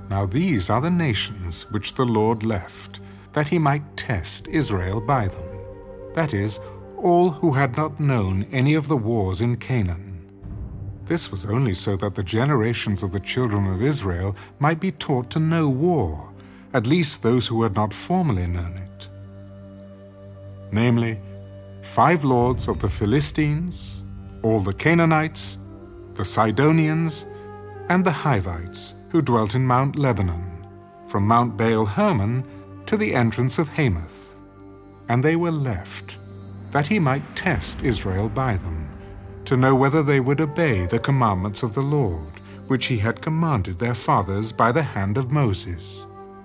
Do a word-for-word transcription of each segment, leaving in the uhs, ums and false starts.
Now these are the nations which the Lord left, that he might test Israel by them, that is, all who had not known any of the wars in Canaan. This was only so that the generations of the children of Israel might be taught to know war, at least those who had not formerly known it. Namely, five lords of the Philistines, all the Canaanites, the Sidonians, and the Hivites, who dwelt in Mount Lebanon, from Mount Baal Hermon to the entrance of Hamath. And they were left, that he might test Israel by them, to know whether they would obey the commandments of the Lord, which he had commanded their fathers by the hand of Moses.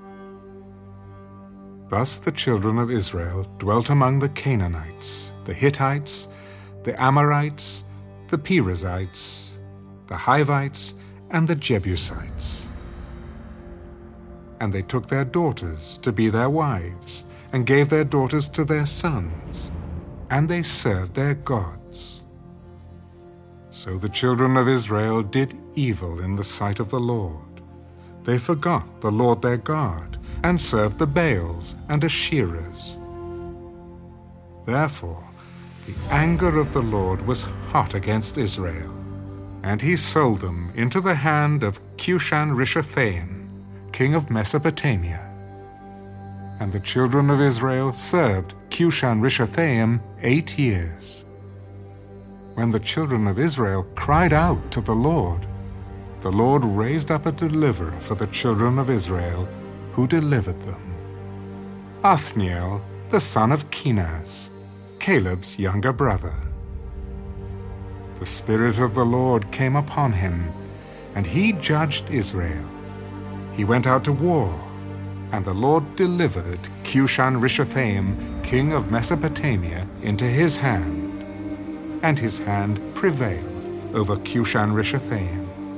Thus the children of Israel dwelt among the Canaanites, the Hittites, the Amorites, the Perizzites, the Hivites, and the Jebusites. And they took their daughters to be their wives, and gave their daughters to their sons, and they served their gods. So the children of Israel did evil in the sight of the Lord. They forgot the Lord their God, and served the Baals and Asherahs. Therefore the anger of the Lord was hot against Israel, and he sold them into the hand of Cushan-Rishathaim, king of Mesopotamia. And the children of Israel served Cushan-Rishathaim eight years. When the children of Israel cried out to the Lord, the Lord raised up a deliverer for the children of Israel, who delivered them. Othniel, the son of Kenaz, Caleb's younger brother. The Spirit of the Lord came upon him, and he judged Israel. He went out to war, and the Lord delivered Cushan-Rishathaim, king of Mesopotamia, into his hand, and his hand prevailed over Cushan-Rishathaim.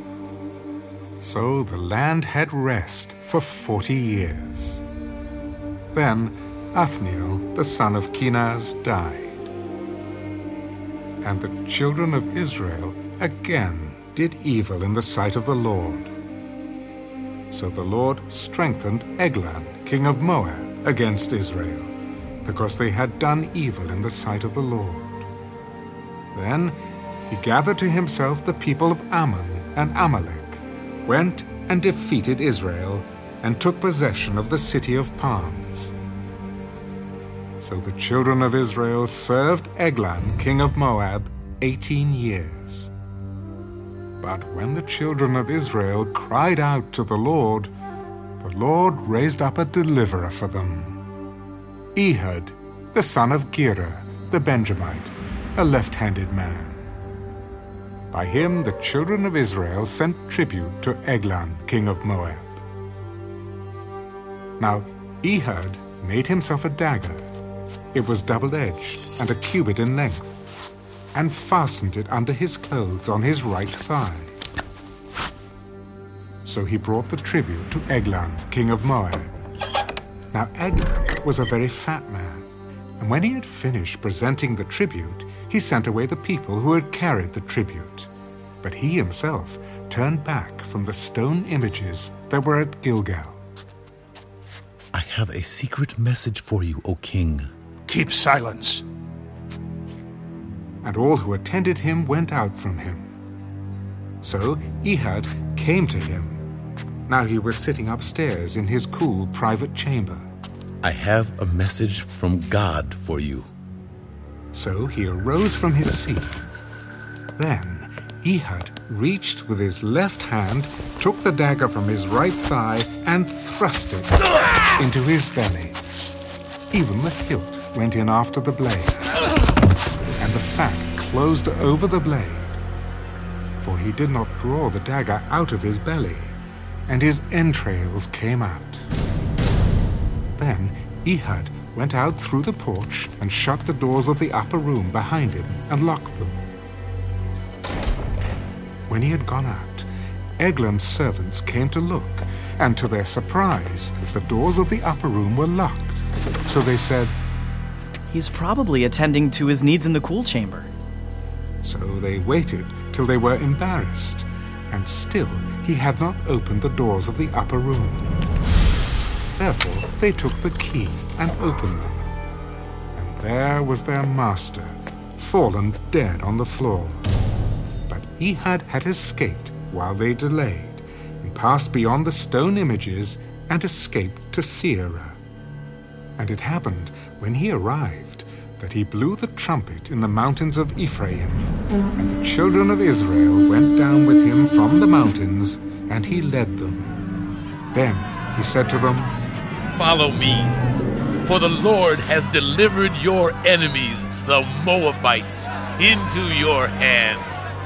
So the land had rest for forty years. Then Othniel, the son of Kenaz, died. And the children of Israel again did evil in the sight of the Lord. So the Lord strengthened Eglon, king of Moab, against Israel, because they had done evil in the sight of the Lord. Then he gathered to himself the people of Ammon and Amalek, went and defeated Israel, and took possession of the city of palms. So the children of Israel served Eglon, king of Moab, eighteen years. But when the children of Israel cried out to the Lord, the Lord raised up a deliverer for them. Ehud, the son of Gera, the Benjamite, a left-handed man. By him the children of Israel sent tribute to Eglon, king of Moab. Now Ehud made himself a dagger. It was double-edged and a cubit in length, and fastened it under his clothes on his right thigh. So he brought the tribute to Eglon, king of Moab. Now Eglon was a very fat man, and when he had finished presenting the tribute, he sent away the people who had carried the tribute. But he himself turned back from the stone images that were at Gilgal. I have a secret message for you, O king. Keep silence. And all who attended him went out from him. So Ehud came to him. Now he was sitting upstairs in his cool private chamber. I have a message from God for you. So he arose from his seat. Then Ehud reached with his left hand, took the dagger from his right thigh, and thrust it into his belly. Even the hilt went in after the blade, and the fat closed over the blade. For he did not draw the dagger out of his belly, and his entrails came out. Then Ehud went out through the porch and shut the doors of the upper room behind him and locked them. When he had gone out, Eglon's servants came to look, and to their surprise, the doors of the upper room were locked. So they said, "He's probably attending to his needs in the cool chamber." So they waited till they were embarrassed, and still he had not opened the doors of the upper room. Therefore they took the key and opened them. And there was their master, fallen dead on the floor. But Ehud had escaped while they delayed, and passed beyond the stone images and escaped to Seirah. And it happened, when he arrived, that he blew the trumpet in the mountains of Ephraim, and the children of Israel went down with him from the mountains, and he led them. Then he said to them, "Follow me, for the Lord has delivered your enemies, the Moabites, into your hand."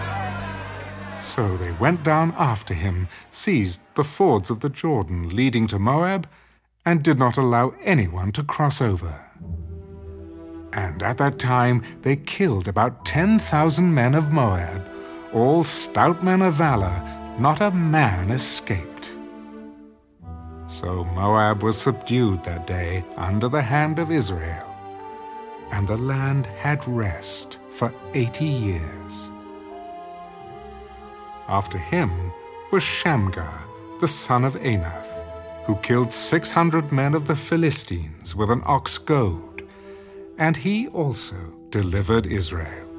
So they went down after him, seized the fords of the Jordan leading to Moab, and did not allow anyone to cross over. And at that time they killed about ten thousand men of Moab, all stout men of valor, not a man escaped. So Moab was subdued that day under the hand of Israel, and the land had rest for eighty years. After him was Shamgar, the son of Anath, who killed six hundred men of the Philistines with an ox goad, and he also delivered Israel.